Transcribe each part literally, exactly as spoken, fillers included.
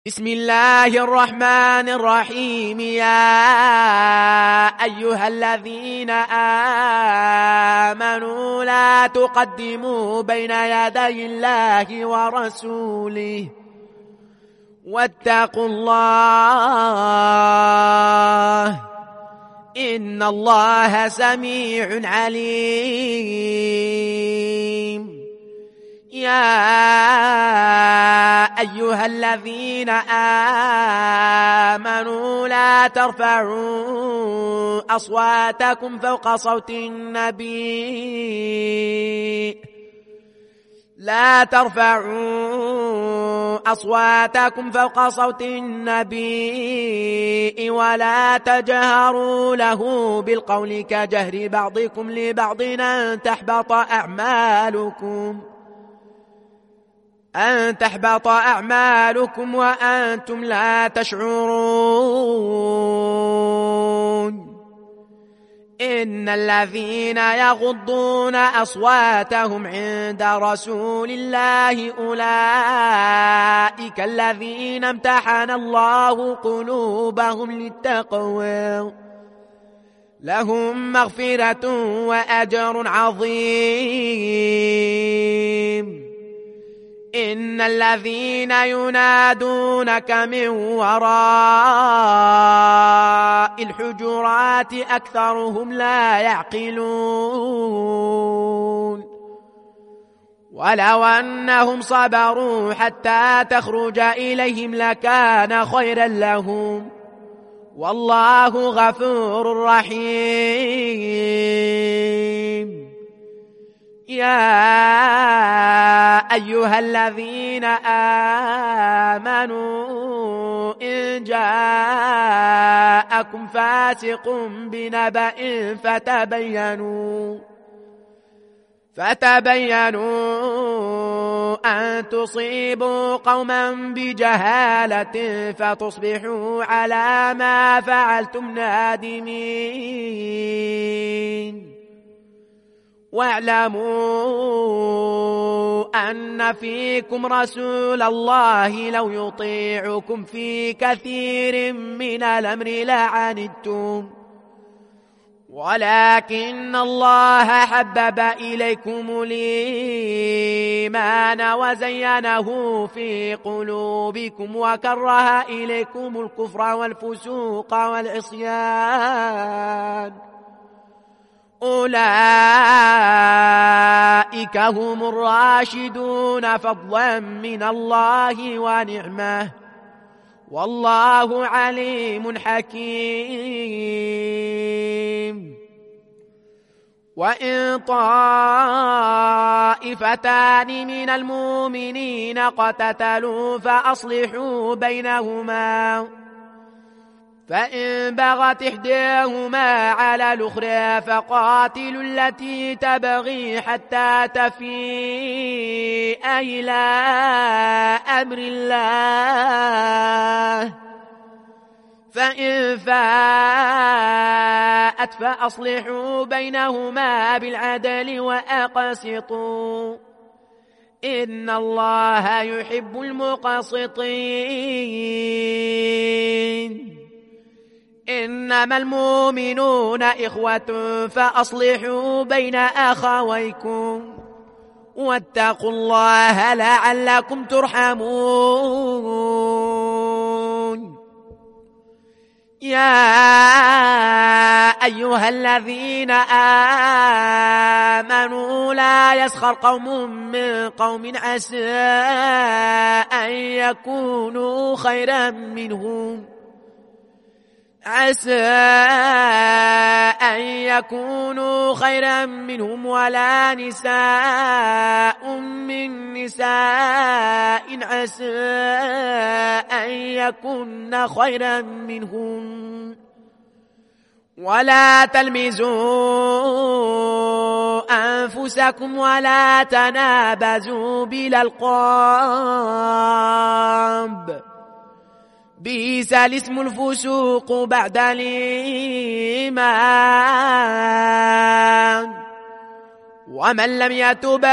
بسم الله الرحمن الرحيم. يا أيها الذين آمنوا لا تقدموا بين يدي الله ورسوله واتقوا الله إن الله سميع عليم. يا أيها الذين آمنوا لا ترفعوا أصواتكم فوق صوت النبي لا ترفعوا أصواتكم فوق صوت النبي ولا تجهروا له بالقول كجهر بعضكم لبعض أن تحبط أعمالكم أن تحبط أعمالكم وأنتم لا تشعرون. إن الذين يغضون أصواتهم عند رسول الله أولئك الذين امتحن الله قلوبهم للتقوى لهم مغفرة وأجر عظيم. إن الذين ينادونك من وراء الحجرات أكثرهم لا يعقلون. ولو أنهم صبروا حتى تخرج إليهم لكان خيرا لهم والله غفور رحيم. يا أيها الذين آمنوا إن جاءكم فاسق بنبأ فتبينوا فتبينوا أن تصيبوا قوما بجهالة فتصبحوا على ما فعلتم نادمين. واعلموا أن فيكم رسول الله لو يطيعكم في كثير من الأمر لعنتم ولكن الله حبب إليكم الإيمان وزينه في قلوبكم وكره إليكم الكفر والفسوق والعصيان أولئك هم الراشدون فضلا من الله ونعمه والله عليم حكيم. وإن طائفتان من المؤمنين اقتتلوا فأصلحوا بينهما فإن بغت إحداهما على الأخرى فقاتلوا التي تبغي حتى تفيء إلى أمر الله فإن فاءت فأصلحوا بينهما بالعدل وأقسطوا إن الله يحب المقسطين. إنما المؤمنون إخوة فأصلحوا بين أخويكم واتقوا الله لعلكم ترحمون. يا أيها الذين آمنوا لا يسخر قوم من قوم عسى أن يكونوا خيرا منهم عسى أن يكونوا خيرا منهم ولا نساء من نساء عسى أن يكن خيرا منهم ولا تلمزوا أنفسكم ولا تنابزوا بالألقاب بئس الاسم الفسوق بعد الإيمان ومن لم يتب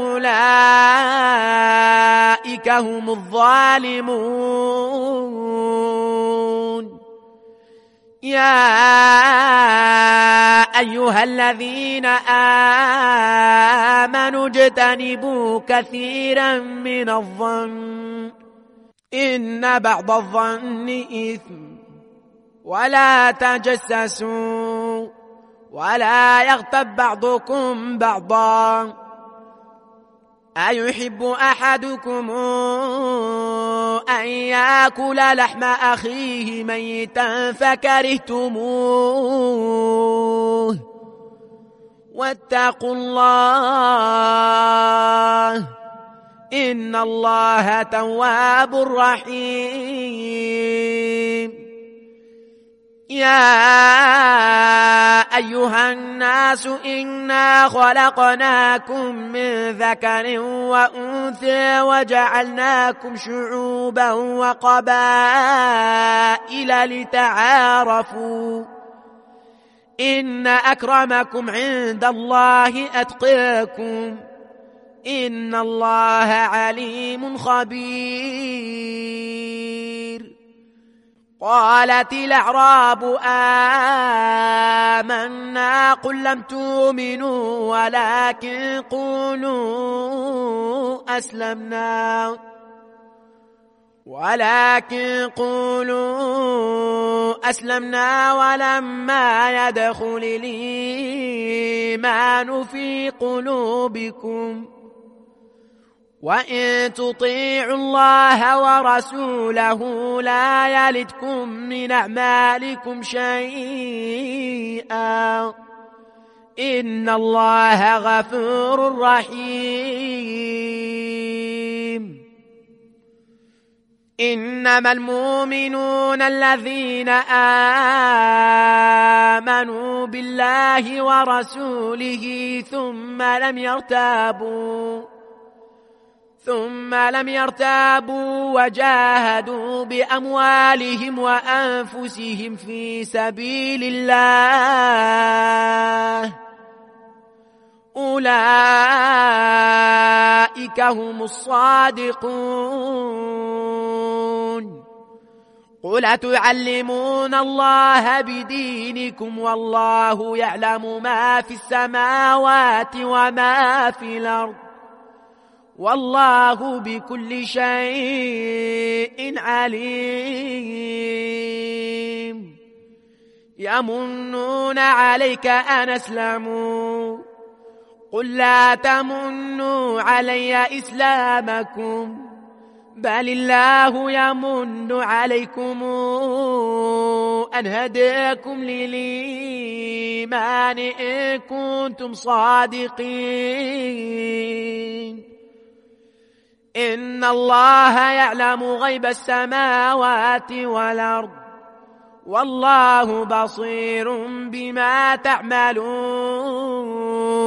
فأولئك هم الظالمون. يا أيها الذين آمنوا اجتنبوا كثيرا من الظن إن بعض الظن إثم ولا تجسسوا ولا يغتب بعضكم بعضا أيحب أحدكم أن يأكل لحم أخيه ميتا فكرهتموه واتقوا الله إن الله تواب رحيم. يا أيها الناس إنا خلقناكم من ذكر وأنثى وجعلناكم شعوبا وقبائل لتعارفوا إن أكرمكم عند الله أتقاكم إن الله عليم خبير. قالت الأعراب آمنا قل لم تؤمنوا ولكن قولوا أسلمنا ولكن قولوا أسلمنا ولما يدخل الإيمان في قلوبكم وإن تطيعوا الله ورسوله لا يلدكم من أعمالكم شيئا إن الله غفور رحيم. إنما المؤمنون الذين آمنوا بالله ورسوله ثم لم يرتابوا ثم لم يرتابوا وجاهدوا بأموالهم وأنفسهم في سبيل الله أولئك هم الصادقون. قل تعلمون الله بدينكم والله يعلم ما في السماوات وما في الأرض والله بكل شيء عليم. يمنون عليك أن أسلموا قل لا تمنوا علي إسلامكم بل الله يمن عليكم أن هداكم للإيمان إن كنتم صادقين. إن الله يعلم غيب السماوات والأرض والله بصير بما تعملون.